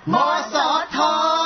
มสท.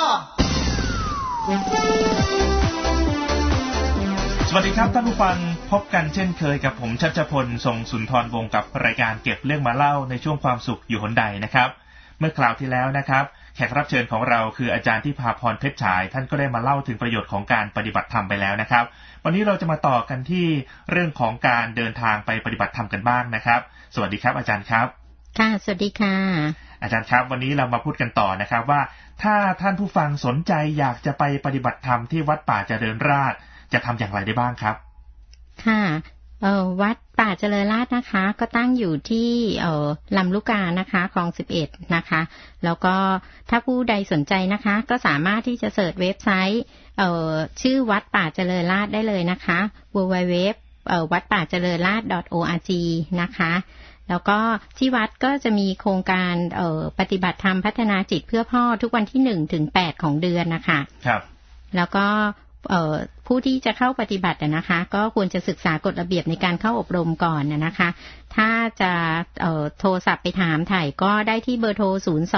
สวัสดีครับท่านผู้ฟังพบกันเช่นเคยกับผมชัชพลทรงสุนทรวงศ์กับรายการเก็บเรื่องมาเล่าในช่วงความสุขอยู่หนใดนะครับเมื่อคราวที่แล้วนะครับแขกรับเชิญของเราคืออาจารย์ที่พาพรเพชรฉายท่านก็ได้มาเล่าถึงประโยชน์ของการปฏิบัติธรรมไปแล้วนะครับวันนี้เราจะมาต่อกันที่เรื่องของการเดินทางไปปฏิบัติธรรมกันบ้างนะครับสวัสดีครับอาจารย์ครับค่ะสวัสดีค่ะอาจารย์ครับวันนี้เรามาพูดกันต่อนะครับว่าถ้าท่านผู้ฟังสนใจอยากจะไปปฏิบัติธรรมที่วัดป่าเจริญราษฎร์จะทำอย่างไรได้บ้างครับค่ะวัดป่าเจริญราษฎร์นะคะก็ตั้งอยู่ที่ลำลูกกานะคะคลอง11นะคะแล้วก็ถ้าผู้ใดสนใจนะคะก็สามารถที่จะเสิร์ชเว็บไซต์ชื่อวัดป่าเจริญราษฎร์ได้เลยนะคะ www วัดป่าเจริญราษฎร์ .org นะคะแล้วก็ที่วัดก็จะมีโครงการปฏิบัติธรรมพัฒนาจิตเพื่อพ่อทุกวันที่1 ถึง 8ของเดือนนะคะครับแล้วก็ผู้ที่จะเข้าปฏิบัตินะคะก็ควรจะศึกษากฎระเบียบในการเข้าอบรมก่อนนะคะถ้าจะโทรศัพท์ไปถามถ่ายก็ได้ที่เบอร์โทร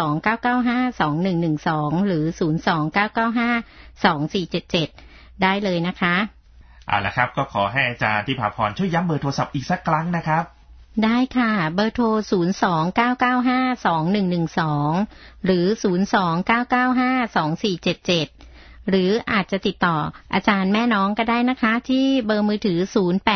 029952112หรือ029952477ได้เลยนะคะเอาล่ะครับก็ขอให้อาจารย์ที่พาพรช่วยย้ำเบอร์โทรศัพท์อีกสักครั้งนะครับได้ค่ะเบอร์โทร029952112หรือ029952477หรืออาจจะติดต่ออาจารย์แม่น้องก็ได้นะคะที่เบอร์มือถือ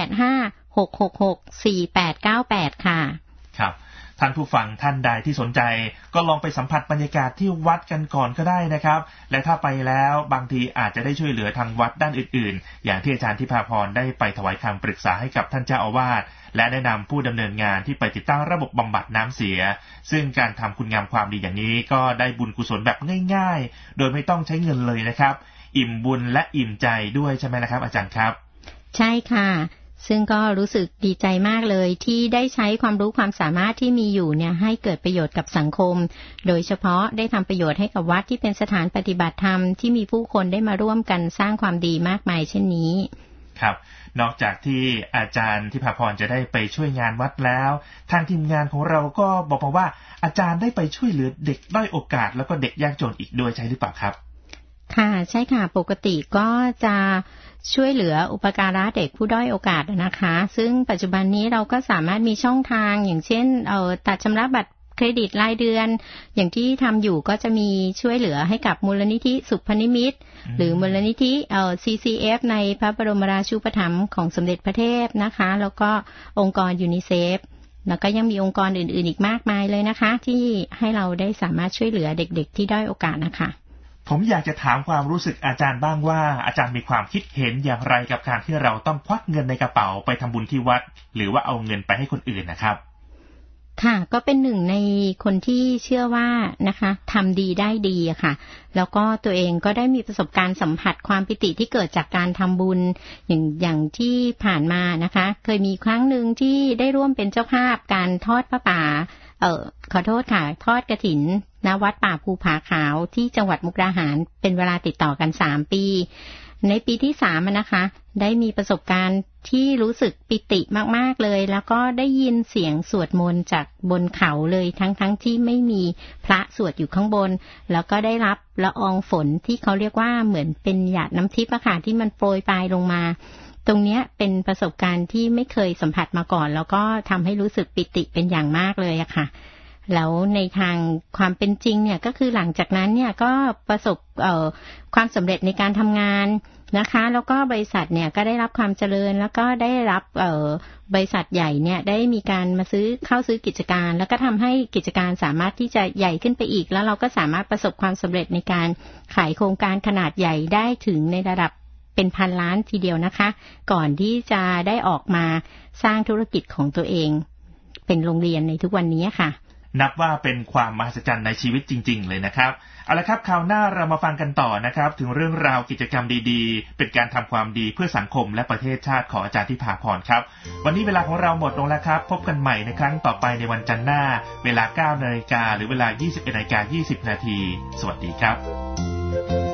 0856664898ค่ะครับท่านผู้ฟังท่านใดที่สนใจก็ลองไปสัมผัสบรรยากาศที่วัดกันก่อนก็ได้นะครับและถ้าไปแล้วบางทีอาจจะได้ช่วยเหลือทางวัดด้านอื่นๆอย่างที่อาจารย์ทิพาพรได้ไปถวายคำปรึกษาให้กับท่านเจ้าอาวาสและแนะนำผู้ดำเนินงานที่ไปติดตั้งระบบบำบัดน้ำเสียซึ่งการทำคุณงามความดีอย่างนี้ก็ได้บุญกุศลแบบง่ายๆโดยไม่ต้องใช้เงินเลยนะครับอิ่มบุญและอิ่มใจด้วยใช่ไหมนะครับอาจารย์ครับใช่ค่ะซึ่งก็รู้สึกดีใจมากเลยที่ได้ใช้ความรู้ความสามารถที่มีอยู่เนี่ยให้เกิดประโยชน์กับสังคมโดยเฉพาะได้ทำประโยชน์ให้กับวัดที่เป็นสถานปฏิบัติธรรมที่มีผู้คนได้มาร่วมกันสร้างความดีมากมายเช่นนี้ครับนอกจากที่อาจารย์ทิพาพรจะได้ไปช่วยงานวัดแล้วทางทีมงานของเราก็บอกมาว่าอาจารย์ได้ไปช่วยเหลือเด็กด้อยโอกาสแล้วก็เด็กยากจนอีกด้วยใช่หรือเปล่าครับค่ะใช่ค่ะปกติก็จะช่วยเหลืออุปการะเด็กผู้ด้อยโอกาสนะคะซึ่งปัจจุบันนี้เราก็สามารถมีช่องทางอย่างเช่นตัดชำระบัตรเครดิตรายเดือนอย่างที่ทำอยู่ก็จะมีช่วยเหลือให้กับมูลนิธิสุพนิมิตหรือมูลนิธิCCF ในพระบรมราชูปถัมภ์ของสมเด็จพระเทพนะคะแล้วก็องค์กรยูนิเซฟแล้วก็ยังมีองค์กรอื่นๆอีกมากมายเลยนะคะที่ให้เราได้สามารถช่วยเหลือเด็กๆที่ด้อยโอกาสนะคะผมอยากจะถามความรู้สึกอาจารย์บ้างว่าอาจารย์มีความคิดเห็นอย่างไรกับการที่เราต้องควักเงินในกระเป๋าไปทำบุญที่วัดหรือว่าเอาเงินไปให้คนอื่นนะครับค่ะก็เป็นหนึ่งในคนที่เชื่อว่านะคะทำดีได้ดีอะค่ะแล้วก็ตัวเองก็ได้มีประสบการณ์สัมผัสความปิติที่เกิดจากการทำบุญอย่างที่ผ่านมานะคะเคยมีครั้งหนึ่งที่ได้ร่วมเป็นเจ้าภาพการทอดพระป่าขอโทษค่ะทอดกฐินณวัดป่าภูผาขาวที่จังหวัดมุกดาหารเป็นเวลาติดต่อกัน3 ปีในปีที่3นะคะได้มีประสบการณ์ที่รู้สึกปิติมากๆเลยแล้วก็ได้ยินเสียงสวดมนต์จากบนเขาเลยทั้งที่ไม่มีพระสวดอยู่ข้างบนแล้วก็ได้รับละอองฝนที่เขาเรียกว่าเหมือนเป็นหยาดน้ำทิพย์อะค่ะที่มันโปรยปลายลงมาตรงนี้เป็นประสบการณ์ที่ไม่เคยสัมผัสมาก่อนแล้วก็ทำให้รู้สึกปิติเป็นอย่างมากเลยอะค่ะแล้วในทางความเป็นจริงเนี่ยก็คือหลังจากนั้นเนี่ยก็ประสบความสำเร็จในการทำงานนะคะแล้วก็บริษัทเนี่ยก็ได้รับความเจริญแล้วก็ได้รับบริษัทใหญ่เนี่ยได้มีการมาเข้าซื้อกิจการแล้วก็ทำให้กิจการสามารถที่จะใหญ่ขึ้นไปอีกแล้วเราก็สามารถประสบความสำเร็จในการขายโครงการขนาดใหญ่ได้ถึงในระดับเป็นพันล้านทีเดียวนะคะก่อนที่จะได้ออกมาสร้างธุรกิจของตัวเองเป็นโรงเรียนในทุกวันนี้ค่ะนับว่าเป็นความมหัศจรรย์ในชีวิตจริงๆเลยนะครับเอาละครับคราวหน้าเรามาฟังกันต่อนะครับถึงเรื่องราวกิจกรรมดีๆเป็นการทำความดีเพื่อสังคมและประเทศชาติของอาจารย์ทิพาพรครับวันนี้เวลาของเราหมดลงแล้วครับพบกันใหม่ในครั้งต่อไปในวันจันทร์หน้าเวลา 9 นาฬิกาหรือเวลา 21:20 นาทีสวัสดีครับ